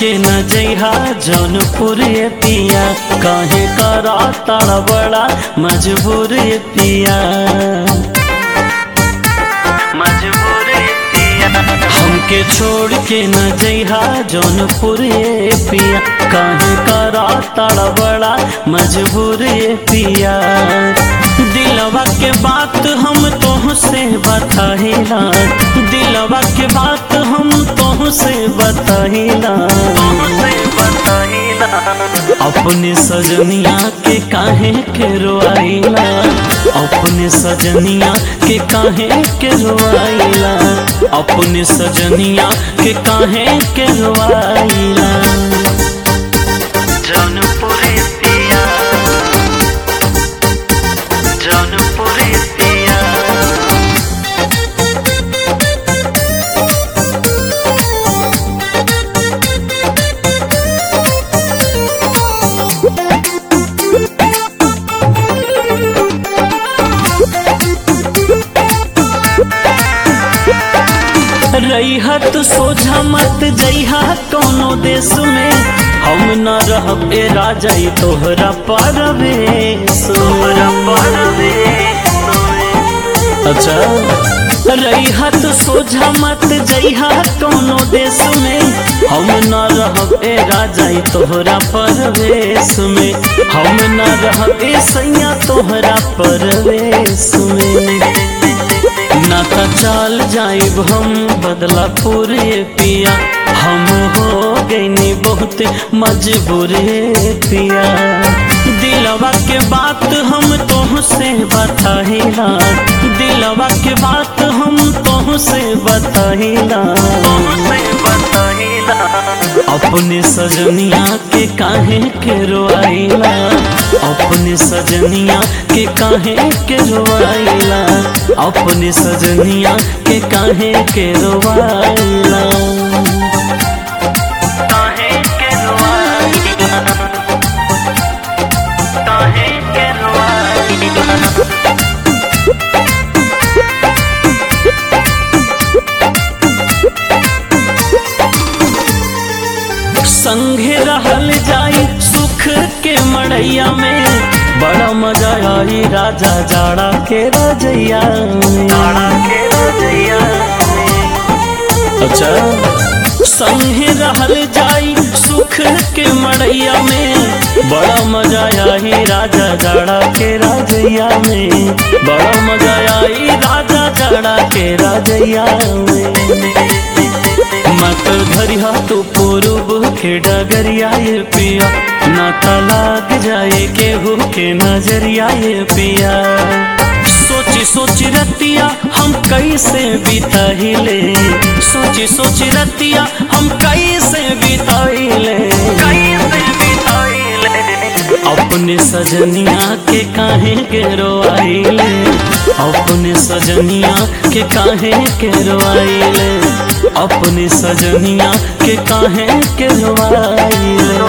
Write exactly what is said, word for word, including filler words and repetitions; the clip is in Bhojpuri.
के न जइहा जौनपुर ये पिया, काहे करा तारा बड़ा मजबूर ये पिया, मजबूर ये पिया। हमके छोड़ के न जइहा जौनपुर ये पिया, काहे करा तारा बड़ा मजबूर ये पिया। दिलवा के बात हम तोहसे बताहिला, दिलवा के बात हम तोहसे बताहिला, अपने सजनिया के काहे के रोआइला, अपने सजनिया के काहे के रोआइला, अपने सजनिया के काहे के रोआइला। जौनपुर पिया, जौनपुर पिया। रहीहत सोझा मत जइहा कोनो देश में, हम न रहब ए राजा तोहरा परवेश, तोहरा परवेश। अच्छा रहीहत सोझा मत जइहा कोनो देश में, हम न रहब ए राजा तोहरा परवेश में, हम न रहब ए सैया तोहरा परवेश में। नाता चाल जाइब हम बदलापुर ये पिया, हम हो गईनी बहुत मजबूर ये पिया। दिलवा के बात हम तोहसे बताहिला, दिलवा के बात हम तोहसे बताहिला, अपने सजनिया के काहे के रोआइला, अपने सजनिया के काहे के रोआइला, अपने सजनिया के काहे के रोआइला, काहे के रोआइला, काहे के रोआइला। संगे रहल जाई सुख के मड़ैया में, बड़ा मजा आई राजा जाड़ा के रजैया में, जाड़ा के रजैया में। अच्छा संगे रहल जाई सुख के मड़ैया में, बड़ा मजा आई राजा जाड़ा के रजैया में, बड़ा मजा आई राजा जाड़ा के रजैया में। मत घरिया तो पूर्व के डगरिया ये पिया, नाता लाग जाए केहू के नजरिया ये पिया। सोची सोची रतिया हम कैसे बिताइले, सोची सोची रतिया हम कैसे बिताइले, कैसे बिताइले। अपने सजनिया के काहे के रोआइले, अपने सजनिया के काहे के रोआइले, अपने सजनिया के काहे के रोआइले।